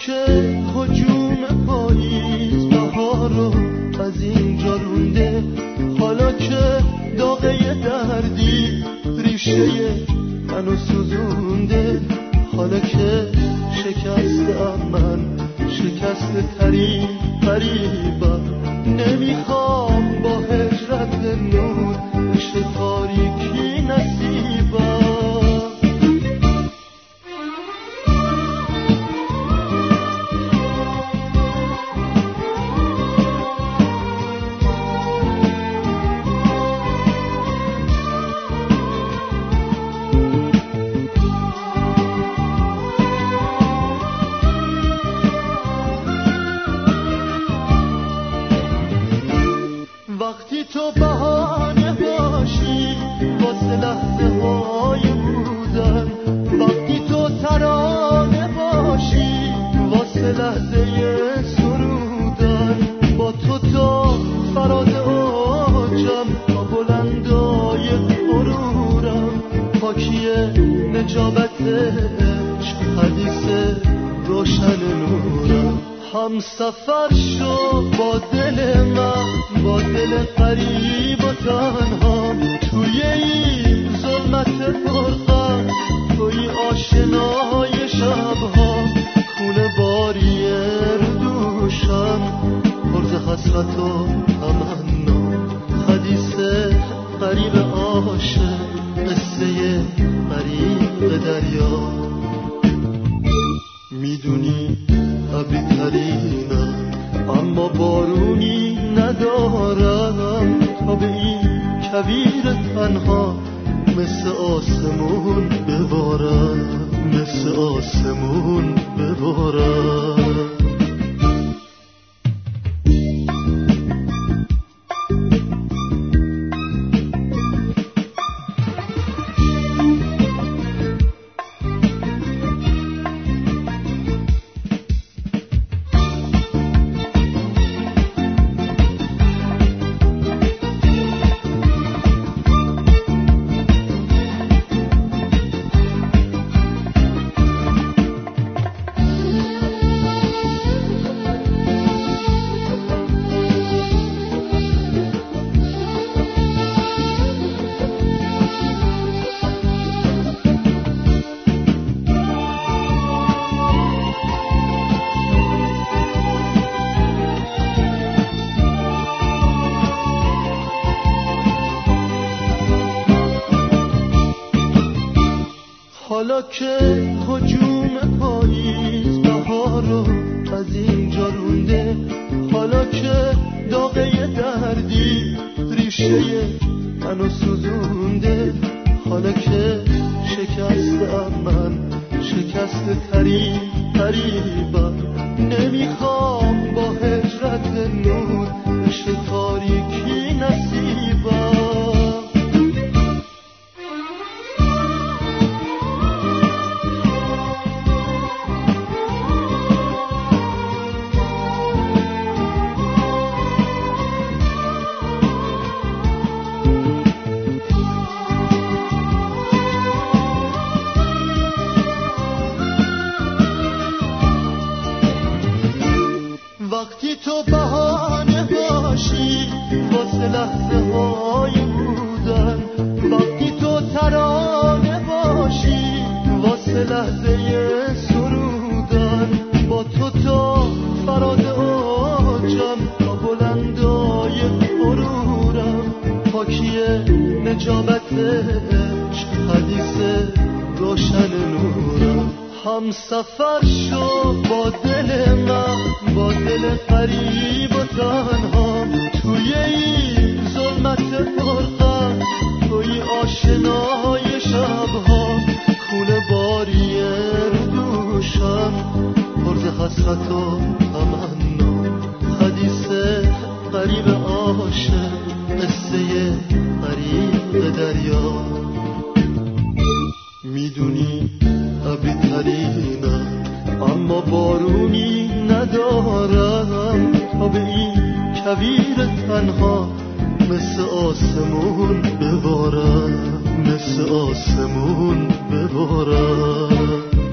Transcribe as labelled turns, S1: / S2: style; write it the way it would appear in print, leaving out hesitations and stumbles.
S1: که هجوم پاییز بهارو از اینجا رونده، حالا که داغه دردی ریشه منو سوزونده، حالا که شکستم من شکسته ترین قریبم، نمیخوام با هجرت نور بشه تاریکی نصیبم. وقتی تو بهانه باشی واسه لحظه های بودن، وقتی تو ترانه باشی واسه لحظه سرودن، با تو تا فراز اوجم تا بلندای غرورم، پاکی نجابت عشق حدیث روشن نورم. هم سفر شو با دل من، با دل قریب و تنها، توی این ظلمت پرغم، توی آشنای شبها، خونه باری رو دوشم، پرز حسرت و تمنا، حدیث قریب عاشق، قصه قریب دریا. میدونی ابری ترینم اما بارونی ندارم، تا به این کویر تنها مثل آسمون ببارم، مثل آسمون ببارم. حالا که هجوم پاییز بهارو از اینجا رونده، حالا که داغه دردی ریشه منو سوزونده، حالا که شکستم من شکسته ترین قریبم، نمیخوام با هجرت نور بشه تاریکی نصیبم. وقتی تو بهانه باشی واسه لحظه های بودن، وقتی تو ترانه باشی واسه لحظه سرودن، با تو تا فراز اوجم تا بلندای غرورم، پاکی نجابت عشق حدیث روشن نورم. هم سفر شو با دل من، با دل قریب و تنها، توی این ظلمت پرغم، توی آشنای شبها، خونه باری رو دوشم، پرز حسرت و تمنا، حدیث قریب عاشق، قصه قریب دریا. میدونی ابری ترینم اما بارونی ندارم، تا به این کویر تنها مثل آسمون ببارم، مثل آسمون ببارم.